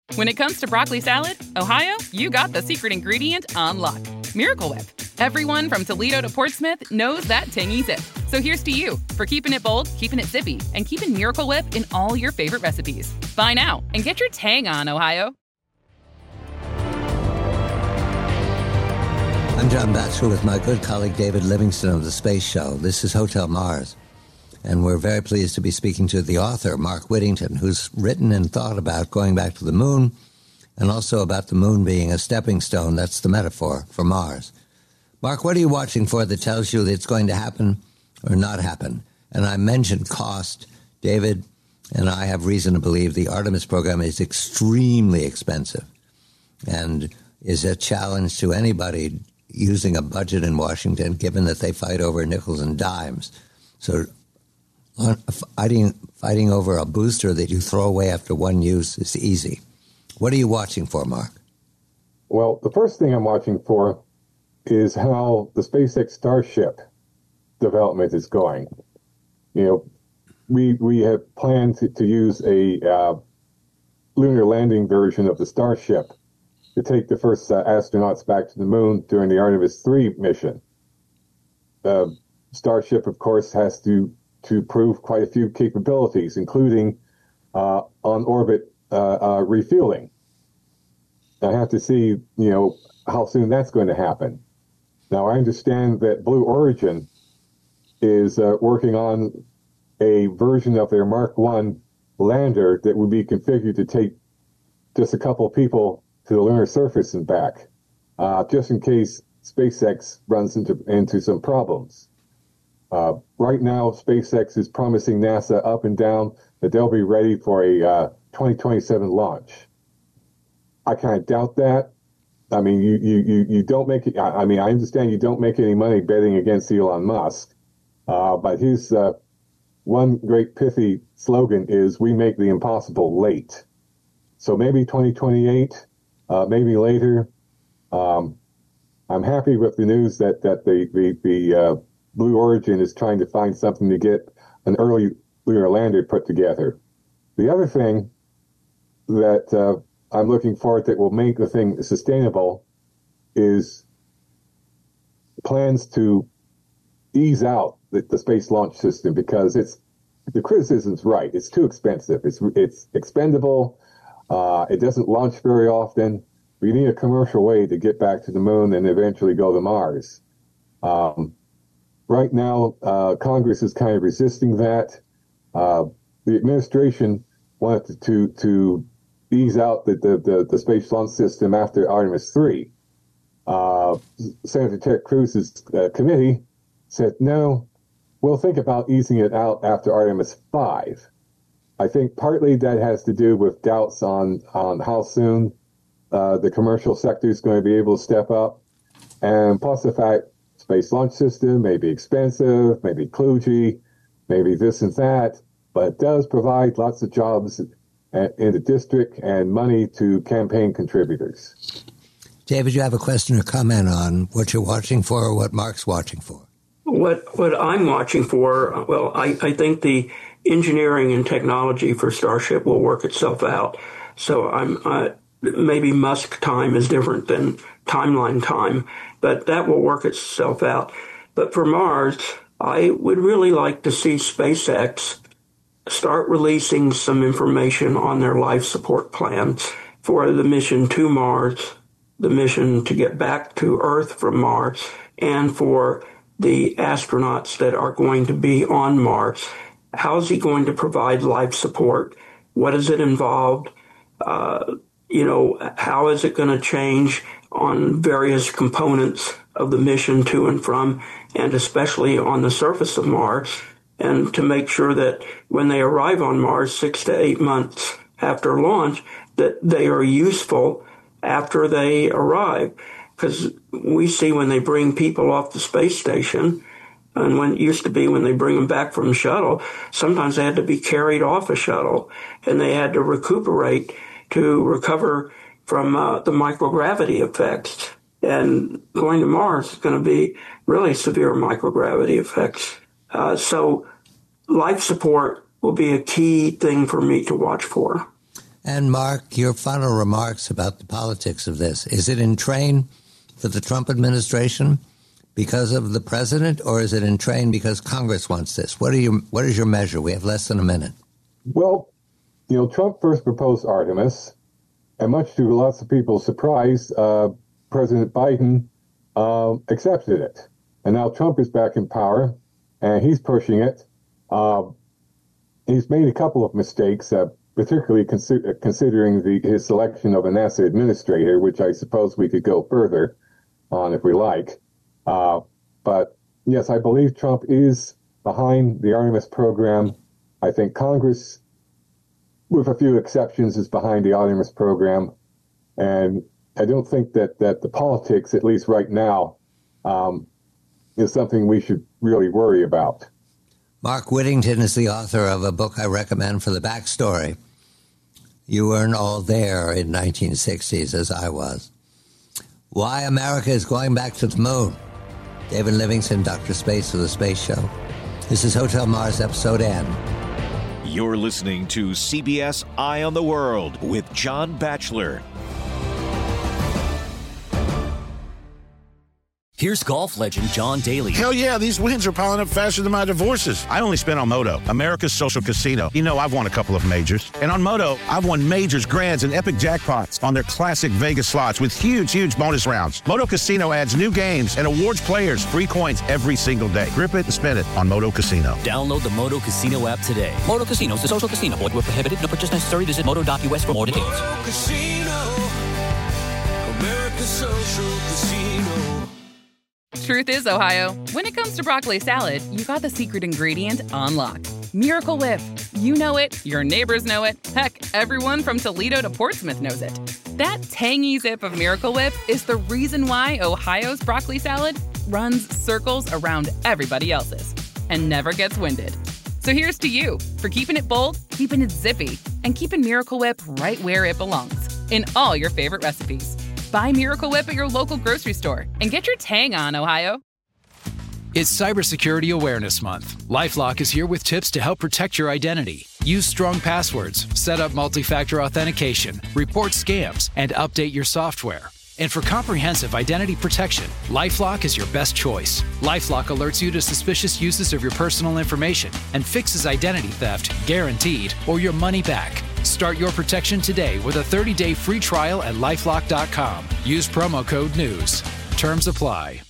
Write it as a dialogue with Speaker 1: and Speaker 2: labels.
Speaker 1: When it comes to broccoli salad, Ohio, you got the secret ingredient on lock. Miracle Whip. Everyone from Toledo to Portsmouth knows that tangy zip. So here's to you for keeping it bold, keeping it zippy, and keeping Miracle Whip in all your favorite recipes. Buy now and get your tang on, Ohio.
Speaker 2: I'm John Batchelor with my good colleague David Livingston of The Space Show. This is Hotel Mars. And we're very pleased to be speaking to the author, Mark Whittington, who's written and thought about going back to the moon and also about the moon being a stepping stone. That's the metaphor for Mars. Mark, what are you watching for that tells you that it's going to happen or not happen? And I mentioned cost. David and I have reason to believe the Artemis program is extremely expensive and is a challenge to anybody using a budget in Washington, given that they fight over nickels and dimes. So fighting over a booster that you throw away after one use is easy. What are you watching for, Mark?
Speaker 3: Well, the first thing I'm watching for is how the SpaceX Starship development is going. You know, we have planned to use a lunar landing version of the Starship to take the first astronauts back to the moon during the Artemis 3 mission. The Starship, of course, has to prove quite a few capabilities, including on-orbit refueling. I have to see, how soon that's going to happen. Now, I understand that Blue Origin is working on a version of their Mark 1 lander that would be configured to take just a couple people to the lunar surface and back, just in case SpaceX runs into some problems. Right now, SpaceX is promising NASA up and down that they'll be ready for a 2027 launch. I kind of doubt that. I mean, you don't make it. I mean, I understand you don't make any money betting against Elon Musk, but his one great pithy slogan is "We make the impossible late." So maybe 2028, maybe later. I'm happy with the news that the Blue Origin is trying to find something to get an early lunar lander put together. The other thing that I'm looking for that will make the thing sustainable is plans to ease out the Space Launch System, because the criticism's right. It's too expensive. It's expendable. It doesn't launch very often. We need a commercial way to get back to the moon and eventually go to Mars. Right now, Congress is kind of resisting that. The administration wanted to ease out the Space Launch System after Artemis 3. Senator Ted Cruz's committee said, no, we'll think about easing it out after Artemis 5. I think partly that has to do with doubts on how soon the commercial sector is going to be able to step up, and plus the fact Space Launch System may be expensive, maybe kludgy, maybe this and that, but it does provide lots of jobs in the district and money to campaign contributors.
Speaker 2: David, you have a question or comment on what you're watching for or what Mark's watching for?
Speaker 4: What I'm watching for, well, I think the engineering and technology for Starship will work itself out. So maybe Musk time is different than timeline time, but that will work itself out. But for Mars, I would really like to see SpaceX start releasing some information on their life support plans for the mission to Mars, the mission to get back to Earth from Mars, and for the astronauts that are going to be on Mars. How is he going to provide life support? What does it involve? How is it going to change on various components of the mission to and from, and especially on the surface of Mars, and to make sure that when they arrive on Mars 6 to 8 months after launch, that they are useful after they arrive. Because we see when they bring people off the space station, and when it used to be when they bring them back from the shuttle, sometimes they had to be carried off a shuttle, and they had to recuperate to recover from the microgravity effects. And going to Mars is going to be really severe microgravity effects. So life support will be a key thing for me to watch for.
Speaker 2: And Mark, your final remarks about the politics of this. Is it in train for the Trump administration because of the president, or is it in train because Congress wants this? What is your measure? We have less than a minute.
Speaker 3: Well, Trump first proposed Artemis, and much to lots of people's surprise, President Biden accepted it. And now Trump is back in power, and he's pushing it. He's made a couple of mistakes, particularly considering his selection of a NASA administrator, which I suppose we could go further on if we like. But yes, I believe Trump is behind the Artemis program. I think Congress, with a few exceptions, is behind the Artemis program. And I don't think that the politics, at least right now, is something we should really worry about.
Speaker 2: Mark Whittington is the author of a book I recommend for the backstory. You weren't all there in 1960s as I was. Why America is Going Back to the Moon. David Livingston, Dr. Space of the Space Show. This is Hotel Mars Episode N.
Speaker 5: You're listening to CBS Eye on the World with John Batchelor.
Speaker 6: Here's golf legend John Daly.
Speaker 7: Hell yeah, these wins are piling up faster than my divorces. I only spent on Moto, America's social casino. I've won a couple of majors. And on Moto, I've won majors, grands, and epic jackpots on their classic Vegas slots with huge bonus rounds. Moto Casino adds new games and awards players free coins every single day. Grip it and spin it on Moto Casino.
Speaker 6: Download the Moto Casino app today. Moto Casino is a social casino. Void where prohibited. No purchase necessary. Visit moto.us for more details.
Speaker 8: Moto Casino, America's social casino.
Speaker 1: Truth is, Ohio, when it comes to broccoli salad, you got the secret ingredient on lock. Miracle Whip. You know it, your neighbors know it, heck, everyone from Toledo to Portsmouth knows it. That tangy zip of Miracle Whip is the reason why Ohio's broccoli salad runs circles around everybody else's and never gets winded. So here's to you for keeping it bold, keeping it zippy, and keeping Miracle Whip right where it belongs, in all your favorite recipes. Buy Miracle Whip at your local grocery store and get your tang on, Ohio.
Speaker 9: It's Cybersecurity Awareness Month. LifeLock is here with tips to help protect your identity. Use strong passwords, set up multi-factor authentication, report scams, and update your software. And for comprehensive identity protection, LifeLock is your best choice. LifeLock alerts you to suspicious uses of your personal information and fixes identity theft, guaranteed, or your money back. Start your protection today with a 30-day free trial at LifeLock.com. Use promo code NEWS. Terms apply.